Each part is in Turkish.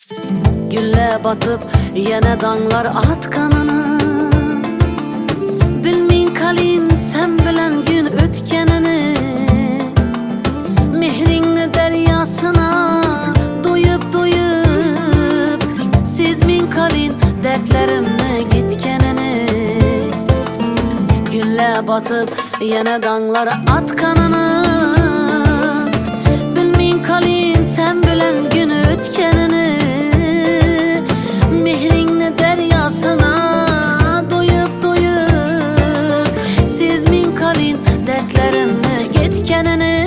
Gülle batıp yana danglar atkanını, bilmin kalin sen bilen gün ötkenini. Mehringni deryasına doyup doyup, sezmin kalin dertlerimni gitkenini. Gülle batıp yana danglar atkanını, bilmin kalin sen bilen gün ötkenini. Mehringni deryasına doyup doyup, sezmin kalin dertlerimni gitkenini.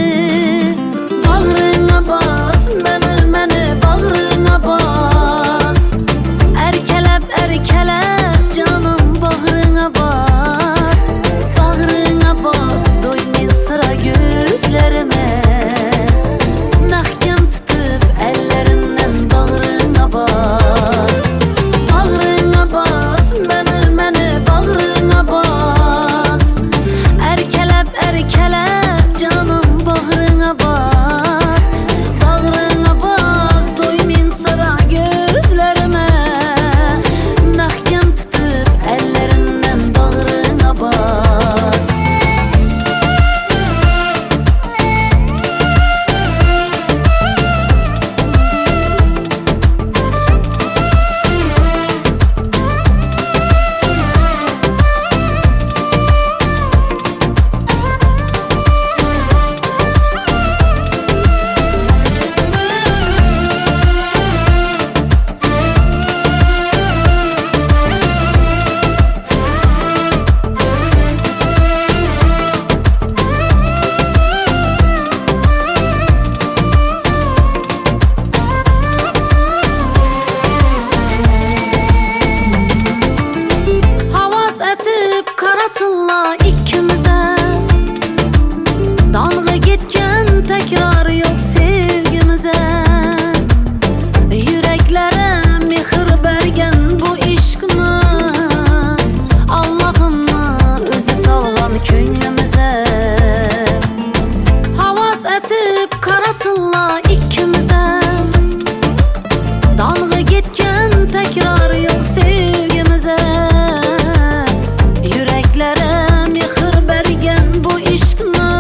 Bağrına bas, meni bağrına bas. Erkelep erkelep canım bağrına bas. Bağrına bas, doymin sıra gözlerime. Mahkem tutup ellerinden bağrına bas. Bağrına bas, meni bağrına bas. Erkelep erkelep canım bağrına bas. Bağrına bas, doymin sıra gözlerime. Mahkem tutup ellerinden bağrına bas. Karasınla ikimize, dalga gitken tekrar yok sevgimize. Yüreklere mihir bergen bu işkini, Allah'ımı özü salgan könlümüze. Havas etip karasınla ikimize, dalga gitken tekrar yok sevgimize. Yüreklere mihir bergen bu işkini,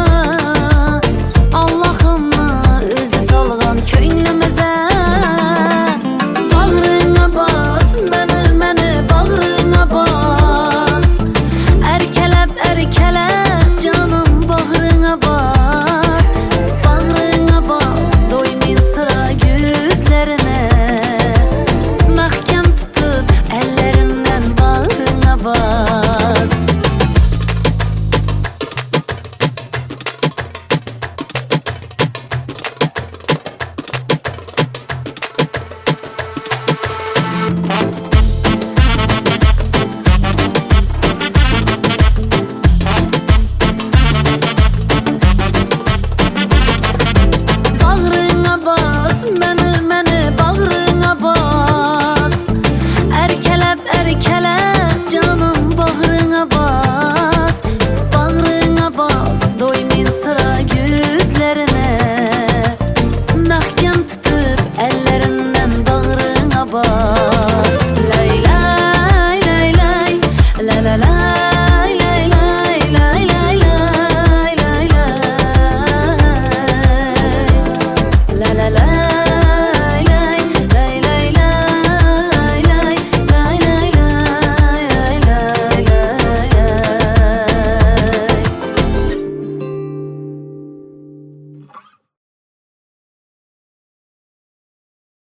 Allah'ımı özü salgan könlümüze. Bağrına bas, meni bağrına bas. Erkelep erkelep canım bağrına bas. Bağrına bas, doymin sıra gözlerine. Mahkem tutup ellerimden bağrına bas. Bağrına bas, meni bağrına bas. Erkelep erkelep